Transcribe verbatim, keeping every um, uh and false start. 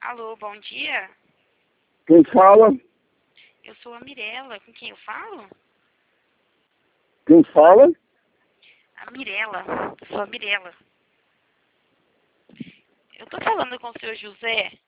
Alô, bom dia. Quem fala? Eu sou a Mirela. Com quem eu falo? Quem fala? A Mirela. Eu sou a Mirela. Eu tô falando com o senhor José.